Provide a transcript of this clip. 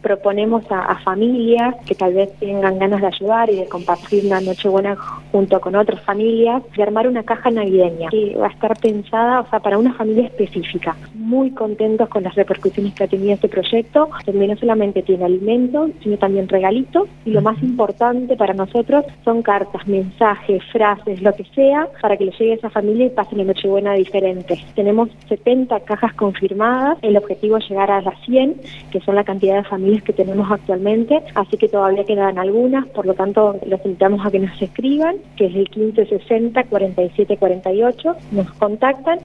proponemos a familias que tal vez tengan ganas de ayudar y de compartir una Nochebuena junto con otras familias, de armar una caja navideña que va a estar pensada, para una familia específica. Muy contentos con las repercusiones que ha tenido este proyecto, donde no solamente tiene alimentos, sino también regalitos, y lo más importante para nosotros son cartas, mensajes, frases, lo que sea, para que le llegue a esa familia y pasen la Nochebuena diferente. Tenemos 70 cajas confirmadas, el objetivo es llegar a las 100, que son la cantidad de familias que tenemos actualmente, así que todavía quedan algunas, por lo tanto los invitamos a que nos escriban, que es el 1560 47 48, nos contactan.